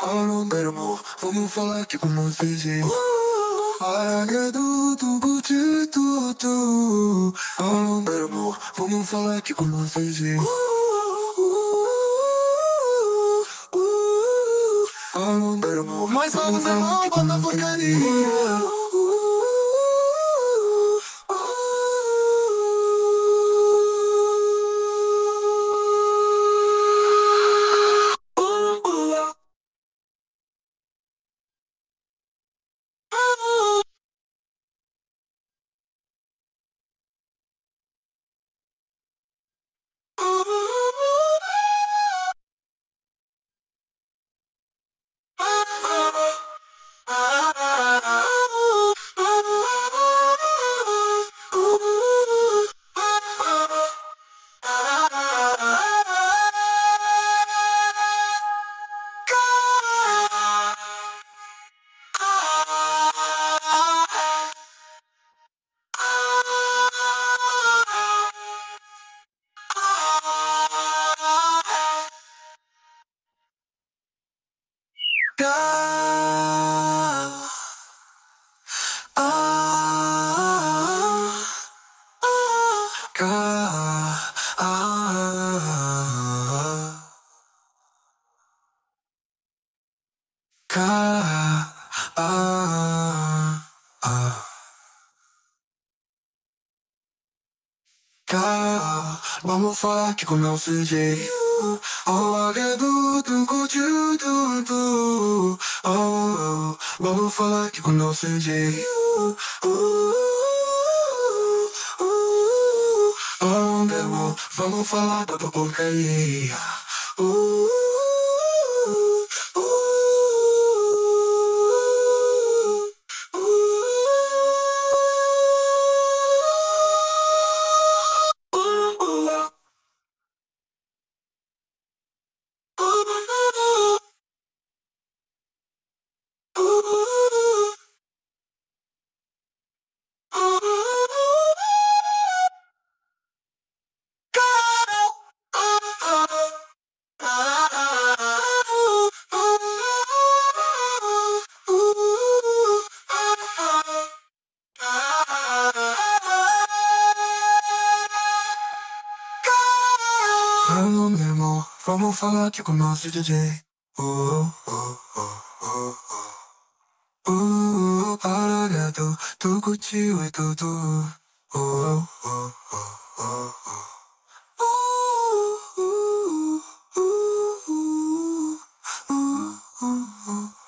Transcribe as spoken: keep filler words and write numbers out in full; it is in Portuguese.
Alô, meu amor, vamos falar aqui como se diz. Olha do tu curte tudo. Alô, meu amor, vamos falar aqui como se diz. Alô, meu amor, mas vamos falar aqui como porcaria. Vamos falar que como eu sei. Olha do tu curte tudo. Oh, vamos falar que como eu sei. Oh, meu amor, vamos falar da tua porcaria. Uh, uh, Alô, meu amor, vamos falar aqui com o nosso D J. Oh, oh, oh, oh, oh. Uh, para tu, tu curtiu e tudo. Oh, oh, oh, oh, oh. Uh, uh, uh, uh, uh, uh, uh.